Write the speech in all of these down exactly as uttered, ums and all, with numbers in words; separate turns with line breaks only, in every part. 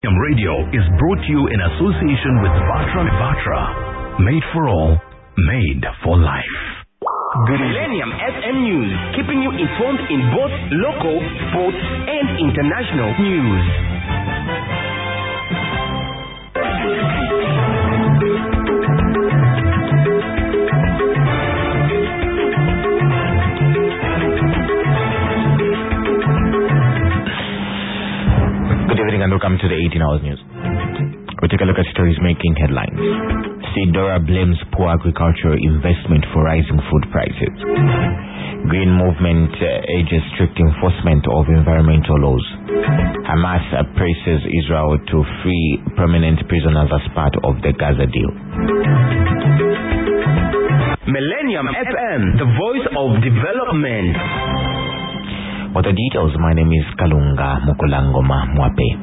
Radio is brought to you in association with Vatra. Vatra, made for all, made for life.
Good Millennium F M News, keeping you informed in both local, sports, and international news.
Good evening and welcome to the eighteen hours news. We take a look at stories making headlines. Sidora blames poor agricultural investment for rising food prices. Green movement uh, urges strict enforcement of environmental laws. Hamas uh, presses Israel to free permanent prisoners as part of the Gaza deal.
Millennium F M, the voice of development.
For the details, my name is Kalunga Mukulangoma Mwape.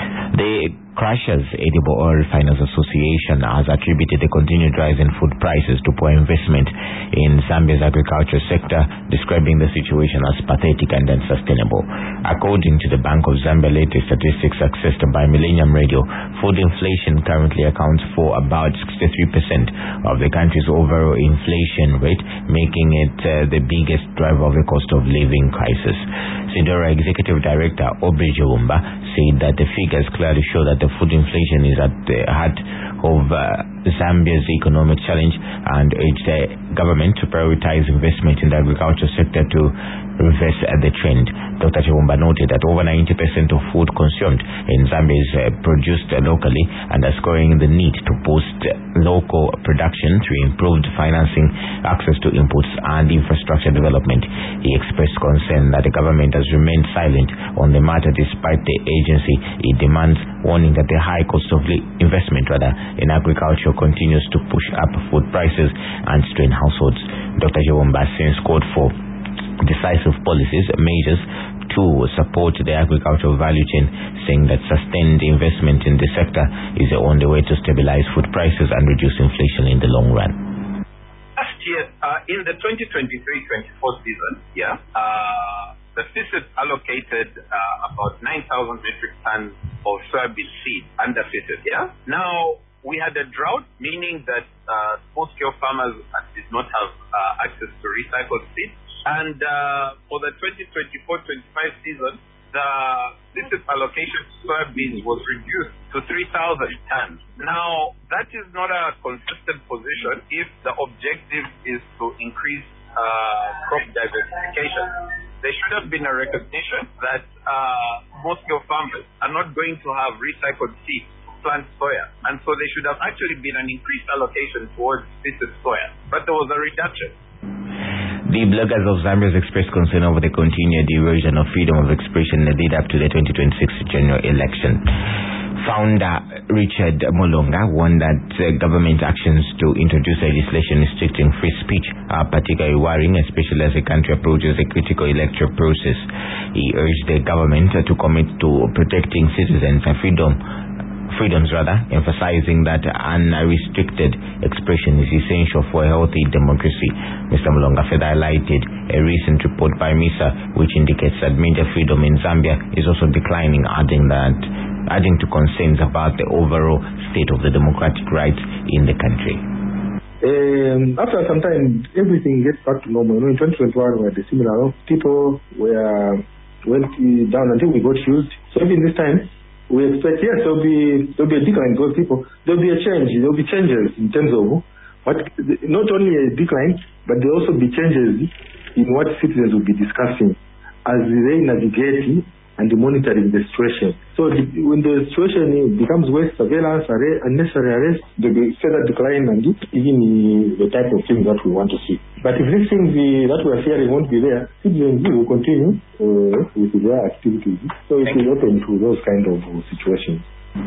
The Crushers Edible Oil Refiners Association has attributed the continued rise in food prices to poor investment in Zambia's agriculture sector, describing the situation as pathetic and unsustainable. According to the Bank of Zambia latest statistics accessed by Millennium Radio, food inflation currently accounts for about sixty-three percent of the country's overall inflation rate, making it uh, the biggest driver of the cost of living crisis. Sidora Executive Director Aubrey Jawumba said that the figures clearly show that the food inflation is at the heart of uh, Zambia's economic challenge and urged the government to prioritize investment in the agriculture sector to reverse uh, the trend. Doctor Jawumba noted that over ninety percent of food consumed in Zambia is uh, produced uh, locally, underscoring the need to boost uh, local production through improved financing, access to inputs, and infrastructure development. He expressed concern that the government has remained silent on the matter despite the agency it demands, warning that the high cost of investment rather in agriculture continues to push up food prices and strain households. Doctor Jawumba since called for decisive policies, measures to support the agricultural value chain, saying that sustained investment in the sector is the only way to stabilize food prices and reduce inflation in the long run.
Last year, uh, in the twenty twenty-three twenty-four season, yeah, uh, the F I S I P allocated uh, about nine thousand metric tons of soybean seed under F I S I P, yeah. Now, we had a drought, meaning that uh, small-scale farmers did not have uh, access to recycled seed. And uh, for the twenty twenty-four twenty-five season, the F I S I P allocation to soybeans was reduced to three thousand tons. Now, that is not a consistent position if the objective is to increase uh, crop diversification. There should have been a recognition that uh, small-scale farmers are not going to have recycled seed to plant soya. And so there should have actually been an increased allocation towards F I S I P soya. But there was a reduction.
The bloggers of Zambia has expressed concern over the continued erosion of freedom of expression in the lead up to the twenty twenty-six general election. Founder Richard Mulonga warned that uh, government actions to introduce legislation restricting free speech are particularly worrying, especially as the country approaches a critical electoral process. He urged the government uh, to commit to protecting citizens' freedom freedoms rather, emphasizing that unrestricted expression is essential for a healthy democracy. Mister Mulonga further highlighted a recent report by MISA which indicates that media freedom in Zambia is also declining, adding that adding to concerns about the overall state of the democratic rights in the country.
Um, after some time, everything gets back to normal. You know, in twenty twenty-one, we had a similar. People were went down until we got used. So even this time, we expect, yes, there'll be there'll be a decline because people there'll be a change, there'll be changes in terms of what, not only a decline, but there'll also be changes in what citizens will be discussing as they navigate and monitoring the situation. So the, when the situation becomes worse, surveillance, arrest, unnecessary arrest, there'll be further decline and even the type of things that we want to see. But if these things the, that we are fearing won't be there, citizens will continue uh, with their activities. So it will open to those kind of situations.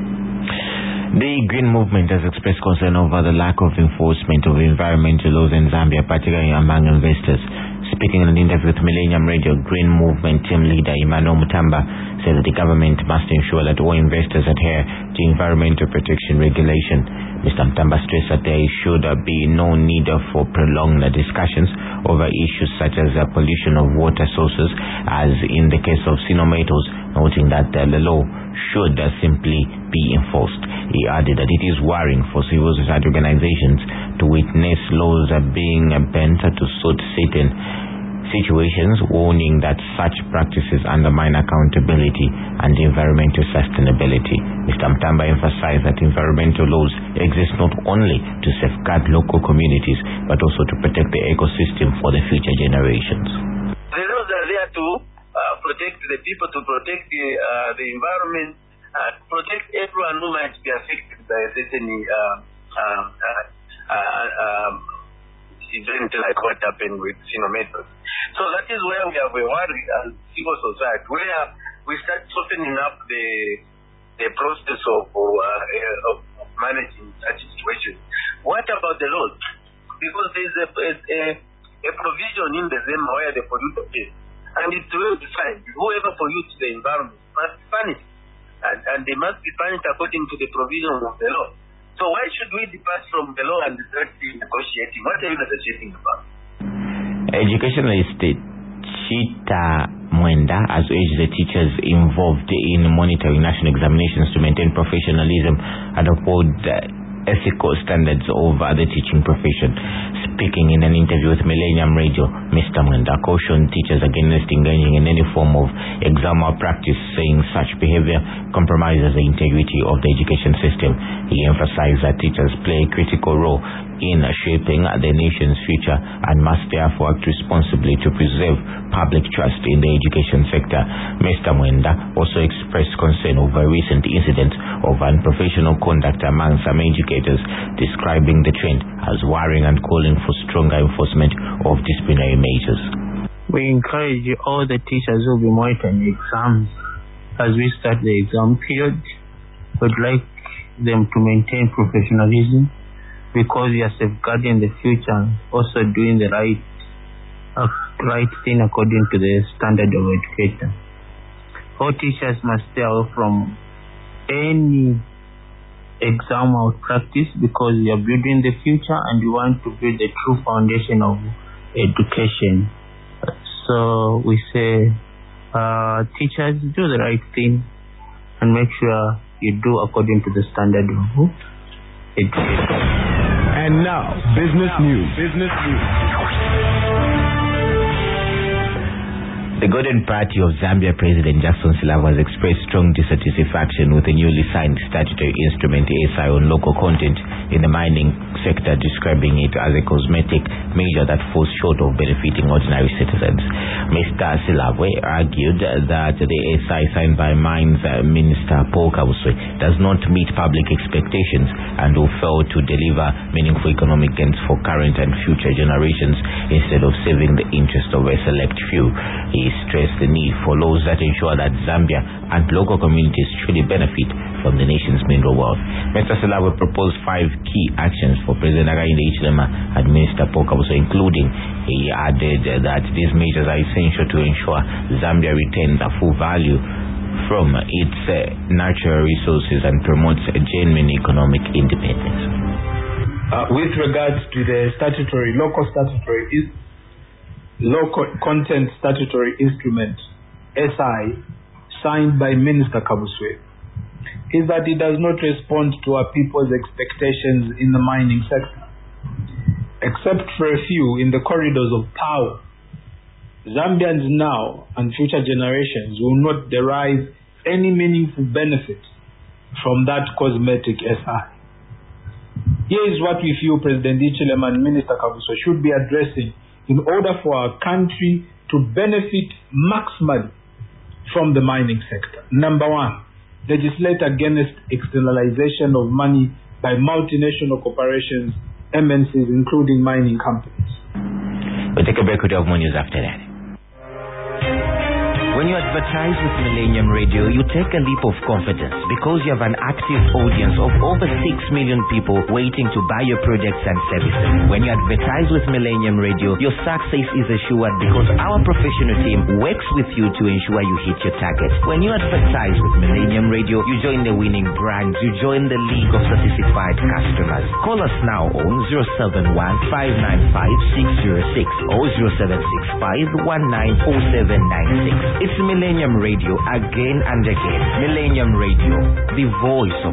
The Green Movement has expressed concern over the lack of enforcement of environmental laws in Zambia, particularly among investors. Speaking in an interview with Millennium Radio, Green Movement team leader Emmanuel Mutamba said that the government must ensure that all investors adhere to environmental protection regulation. Mister Mutamba stressed that there should be no need for prolonged discussions over issues such as the pollution of water sources, as in the case of Sinometals, noting that the law should simply be enforced. He added that it is worrying for civil society organizations to witness laws being bent to suit certain situations, warning that such practices undermine accountability and environmental sustainability. Mister Mutamba emphasized that environmental laws exist not only to safeguard local communities, but also to protect the ecosystem for the future generations.
The laws are there to uh, protect the people, to protect the, uh, the environment, uh, to protect everyone who might be affected by a certain uh, uh, uh, uh, um, event like what happened with Sinometals. So that is where we have a worry as civil society, where we start softening up the the process of, uh, of managing such situations. What about the laws? Because there is a, a, a provision in the ZEMA where the polluter pays, and it's well defined. Whoever pollutes the environment must be punished, and, and they must be punished according to the provisions of the law. So why should we depart from the law and start negotiating? What are you negotiating about?
Educationalist Chita Mwenda has urged the teachers involved in monitoring national examinations to maintain professionalism and uphold uh, ethical standards of uh, the teaching profession. Speaking in an interview with Millennium Radio, Mister Mwenda cautioned teachers against engaging in any form of exam malpractice, saying such behavior compromises the integrity of the education system. He emphasized that teachers play a critical role in shaping the nation's future and must therefore act responsibly to preserve public trust in the education sector. Mister Mwenda also expressed concern over recent incidents of unprofessional conduct among some educators, describing the trend as worrying and calling for stronger enforcement of disciplinary measures.
We encourage all the teachers who will be monitoring exams as we start the exam period. We'd like them to maintain professionalism, because we are safeguarding the future, also doing the right uh, right thing according to the standard of education. All teachers must stay away from any exam malpractice, because we are building the future and we want to build the true foundation of education. So we say, uh, teachers, do the right thing and make sure you do according to the standard of education.
And now, business news. Business news.
The Golden Party of Zambia President Jackson Silava has expressed strong dissatisfaction with the newly signed statutory instrument A S I on local content in the mining sector, describing it as a cosmetic measure that falls short of benefiting ordinary citizens. Mister Silava argued that the A S I signed by Mines Minister Paul Kabuswe does not meet public expectations and will fail to deliver meaningful economic gains for current and future generations, instead of saving the interest of a select few. He stressed the need for laws that ensure that Zambia and local communities truly benefit from the nation's mineral wealth. Mister Silava proposed five key actions for President Hakainde Hichilema and Minister Paul Kabuswe, including, he added that these measures are essential to ensure Zambia retains a full value from its uh, natural resources and promotes a genuine economic independence.
Uh, with regards to the statutory, local statutory is local content statutory instrument, S I, signed by Minister Kabuswe, is that it does not respond to our people's expectations in the mining sector. Except for a few in the corridors of power, Zambians now and future generations will not derive any meaningful benefit from that cosmetic S I. Here is what we feel President Hichilema and Minister Kabuswe should be addressing in order for our country to benefit maximally from the mining sector. Number one, legislate against externalization of money by multinational corporations, M N Cs, including mining companies.
We'll take a break with more news after that.
When you advertise with Millennium Radio, you take a leap of confidence because you have an active audience of over six million people waiting to buy your products and services. When you advertise with Millennium Radio, your success is assured because our professional team works with you to ensure you hit your target. When you advertise with Millennium Radio, you join the winning brands. You join the league of satisfied customers. Call us now on zero seven one, five nine five, six zero six or zero seven six five, one nine four seven nine six. It's Millennium Radio again and again. Millennium Radio, the voice of